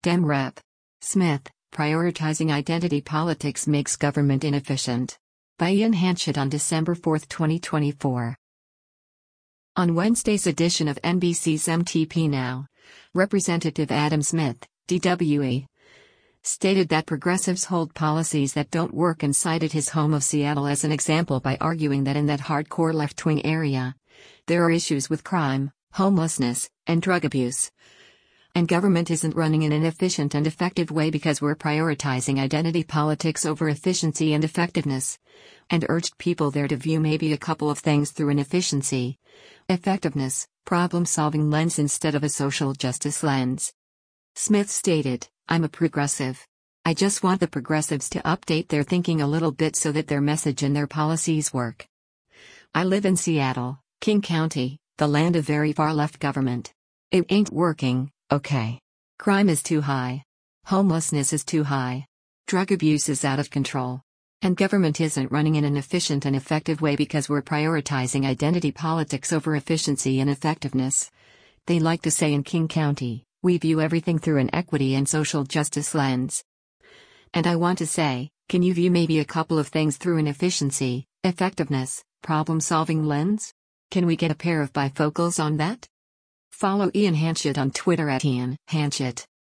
Dem Rep. Smith, prioritizing identity politics makes government inefficient. By Ian Hanchett on December 4, 2024. On Wednesday's edition of NBC's MTP Now, Representative Adam Smith, DWE, stated that progressives hold policies that don't work and cited his home of Seattle as an example by arguing that in that hardcore left-wing area, there are issues with crime, homelessness, and drug abuse. And government isn't running in an efficient and effective way because we're prioritizing identity politics over efficiency and effectiveness, and urged people there to view maybe a couple of things through an efficiency, effectiveness, problem-solving lens instead of a social justice lens. Smith stated, "I'm a progressive. I just want the progressives to update their thinking a little bit so that their message and their policies work. I live in Seattle, King County, the land of very far-left government. It ain't working, okay? Crime is too high. Homelessness is too high. Drug abuse is out of control. And government isn't running in an efficient and effective way because we're prioritizing identity politics over efficiency and effectiveness. They like to say in King County, we view everything through an equity and social justice lens. And I want to say, can you view maybe a couple of things through an efficiency, effectiveness, problem-solving lens? Can we get a pair of bifocals on that?" Follow Ian Hanchett on Twitter @IanHanchett.